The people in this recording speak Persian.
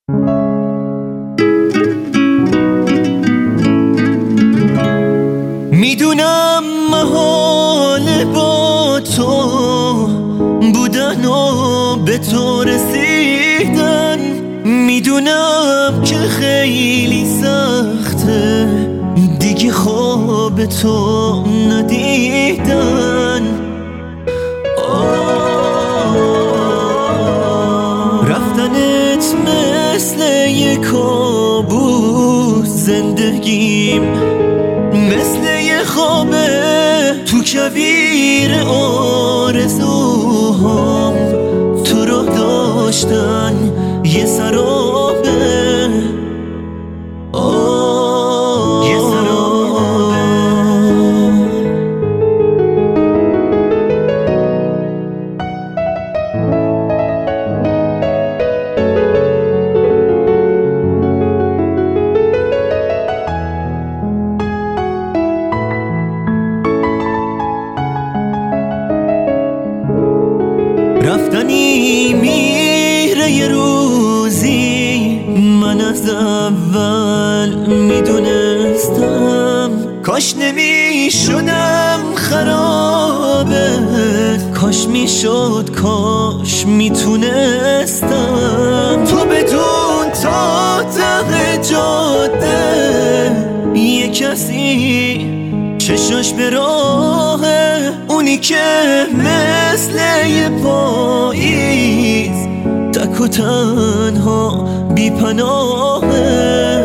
میدونم محال با تو بودن و به تو رسیدن، میدونم که خیلی سخته دیگه خواب تو ندیدن. رفتنت مثل یه کابوس، زندگیم مثل یه خوابه تو کویر آرزوهام، تو رو داشتن یه سرابه، یه سرابه. رفتنی میره یه روزی، من از اول میدونستم کاش نمیشدم خرابت، کاش میشد، کاش میتونستم تو بدون تا ته جاده یه کسی چشاش به راهه، اونی که مثل یه پاییز تک و تنها بی پناهه.